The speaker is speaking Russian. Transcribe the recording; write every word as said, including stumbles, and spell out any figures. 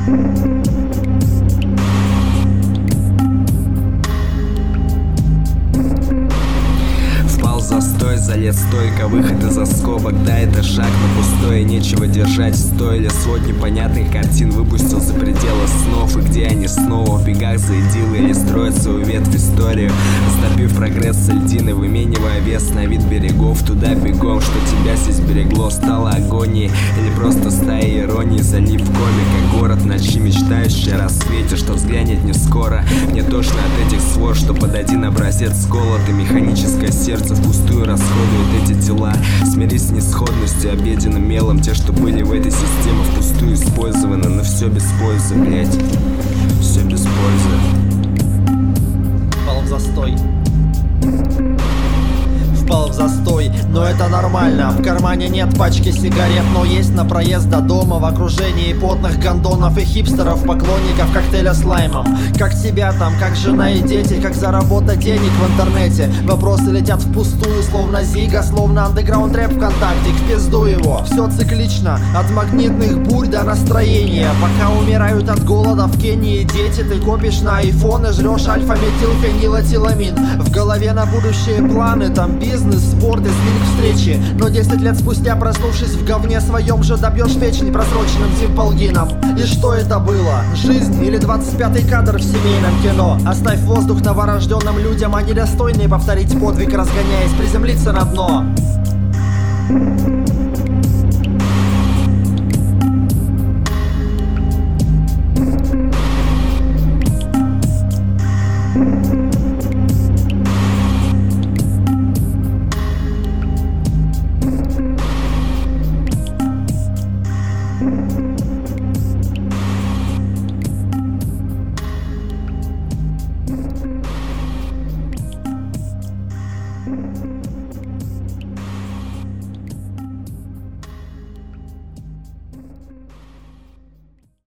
Застой, залез стойко, выход из оскобок. Да, это шаг на пустое, нечего держать в стойле. Сотни понятных картин выпустил за пределы снов. И где они снова, в бегах за идиллы или строят свою ветвь историю, растопив прогресс с льдины, выменивая вес на вид берегов. Туда бегом, что тебя здесь берегло, стало агонией или просто стая иронии. Залив комика, город ночи, мечтающий о рассвете, что взглянет не скоро. Мне тошно от этих свор, что под один образец сколот, и механическое сердце впустую расходуют эти тела. Смирись с несходностью, обеденным мелом. Те, что были в этой системе, впустую использованы. Но все без пользы, блять. Все без пользы. Впал в застой. Впал в застой, но это нормально. В кармане нет пачки сигарет, но есть на проезд до дома. В окружении потных гондонов и хипстеров, поклонников коктейля с лаймом. Как тебя там, как жена и дети, как заработать денег в интернете. Вопросы летят впустую, словно Зига, словно андеграунд рэп ВКонтакте. В пизду его, все циклично, от магнитных бурь до настроения. Пока умирают от голода в Кении дети, ты копишь на айфон и жрешь альфа-метилфенилэтиламин. В голове на будущие планы, там бизнес, спорт и свинг встречи. Но десять лет спустя, проснувшись в говне своем же, добьешь печень просроченным симполгином. И что это было? Жизнь или двадцать пятый кадр в семейном кино? Оставь воздух новорожденным людям, они достойны повторить подвиг, разгоняясь, приземлиться на дно.